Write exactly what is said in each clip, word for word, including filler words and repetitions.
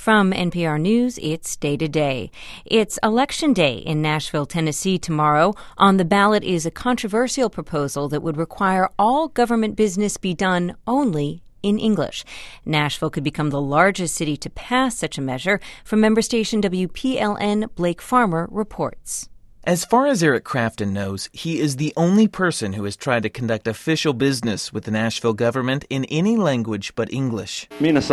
From N P R News, it's Day to Day. It's Election Day in Nashville, Tennessee tomorrow. On the ballot is a controversial proposal that would require all government business be done only in English. Nashville could become the largest city to pass such a measure. From member station W P L N, Blake Farmer reports. As far as Eric Crafton knows, he is the only person who has tried to conduct official business with the Nashville government in any language but English.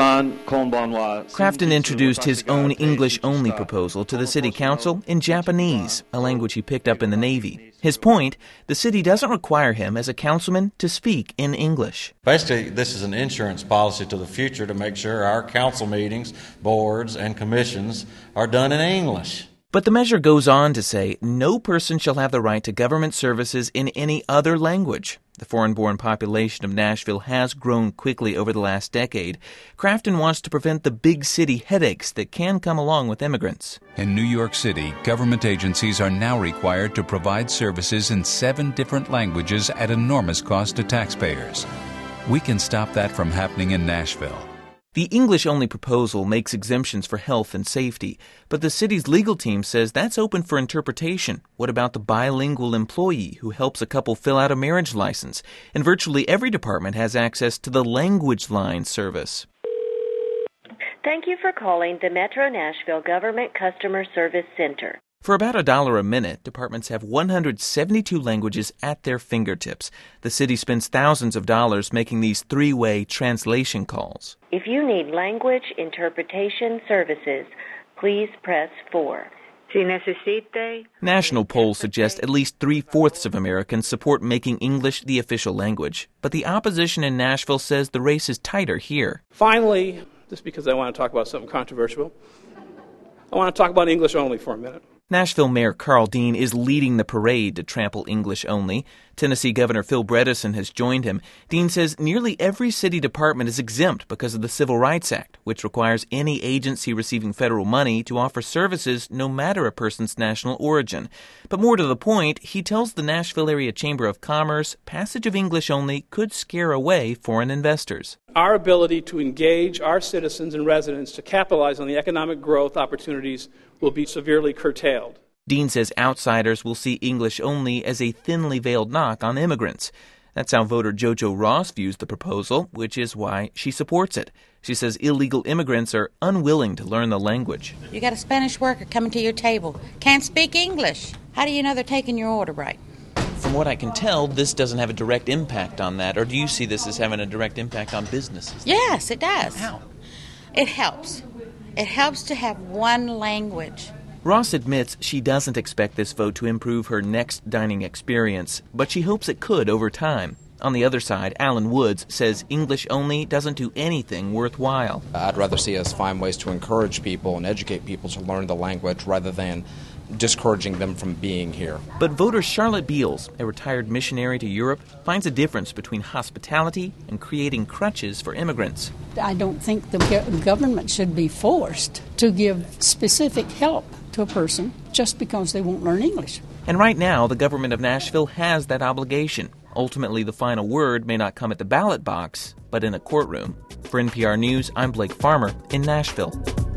Crafton introduced his own English-only proposal to the city council in Japanese, a language he picked up in the Navy. His point, the city doesn't require him as a councilman to speak in English. Basically, this is an insurance policy to the future to make sure our council meetings, boards, and commissions are done in English. But the measure goes on to say no person shall have the right to government services in any other language. The foreign-born population of Nashville has grown quickly over the last decade. Crafton wants to prevent the big city headaches that can come along with immigrants. In New York City, government agencies are now required to provide services in seven different languages at enormous cost to taxpayers. We can stop that from happening in Nashville. The English-only proposal makes exemptions for health and safety, but the city's legal team says that's open for interpretation. What about the bilingual employee who helps a couple fill out a marriage license? And virtually every department has access to the Language Line service. Thank you for calling the Metro Nashville Government Customer Service Center. For about a dollar a minute, departments have one hundred seventy-two languages at their fingertips. The city spends thousands of dollars making these three-way translation calls. If you need language interpretation services, please press four. Si necesite... National polls suggest at least three-fourths of Americans support making English the official language. But the opposition in Nashville says the race is tighter here. Finally, just because I want to talk about something controversial, I want to talk about English only for a minute. Nashville Mayor Carl Dean is leading the parade to trample English only. Tennessee Governor Phil Bredesen has joined him. Dean says nearly every city department is exempt because of the Civil Rights Act, which requires any agency receiving federal money to offer services no matter a person's national origin. But more to the point, he tells the Nashville Area Chamber of Commerce passage of English only could scare away foreign investors. Our ability to engage our citizens and residents to capitalize on the economic growth opportunities will be severely curtailed. Dean says outsiders will see English only as a thinly veiled knock on immigrants. That's how voter JoJo Ross views the proposal, which is why she supports it. She says illegal immigrants are unwilling to learn the language. You got a Spanish worker coming to your table, can't speak English. How do you know they're taking your order right? From what I can tell, this doesn't have a direct impact on that. Or do you see this as having a direct impact on businesses? Yes, it does. How? It helps. It helps to have one language. Ross admits she doesn't expect this vote to improve her next dining experience, but she hopes it could over time. On the other side, Alan Woods says English only doesn't do anything worthwhile. I'd rather see us find ways to encourage people and educate people to learn the language rather than discouraging them from being here. But voter Charlotte Beals, a retired missionary to Europe, finds a difference between hospitality and creating crutches for immigrants. I don't think the government should be forced to give specific help to a person just because they won't learn English. And right now, the government of Nashville has that obligation. Ultimately, the final word may not come at the ballot box, but in a courtroom. For N P R News, I'm Blake Farmer in Nashville.